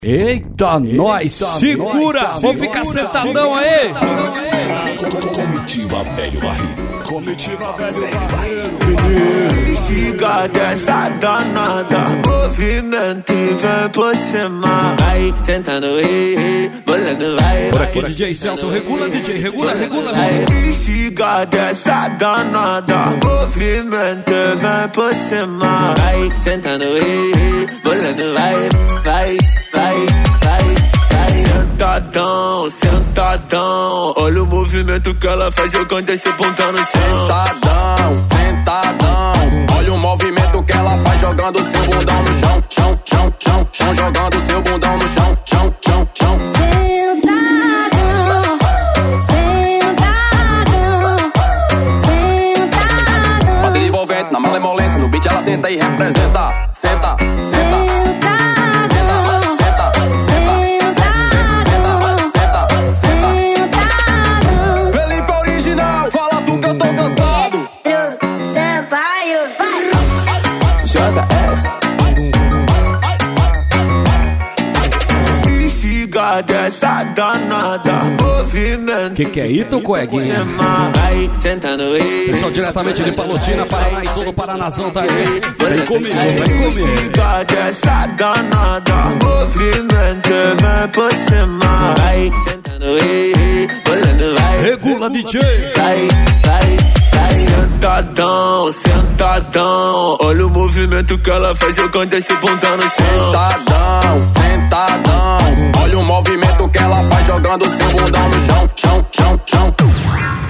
Eita, nós, segura! Vou ficar sentadão aí! Comitiva Velho Barreiro. Comitiva Velho Barreiro. Estiga dessa danada, movimento e vem por cima. Vai sentando, bolando, vai. Por aqui, DJ Celso, regula, DJ, regula. Estiga dessa danada, movimento e vem por cima. Vai sentando, bolando, vai. Sentadão, sentadão. Olha o movimento que ela faz jogando esse bundão no chão. Sentadão. Olha o movimento que ela faz jogando seu bundão no chão. Chão, jogando seu bundão no chão. Sentadão. Bateria envolvente na malemolência, no beat ela senta e representa. Senta. Estiga dessa danada, movimento. Que é isso, coeguinha? Vai sentando, Pessoal diretamente de Palotina, Paraná e todo o Paranazão tá aí. Vem comigo. Estiga dessa danada, movimento vem por cima. Vai sentando, bolando, vai. Regula, DJ. Vai. Sentadão. Olha o movimento que ela faz jogando esse bundão no chão. Sentadão. Olha o movimento que ela faz jogando seu bundão no chão.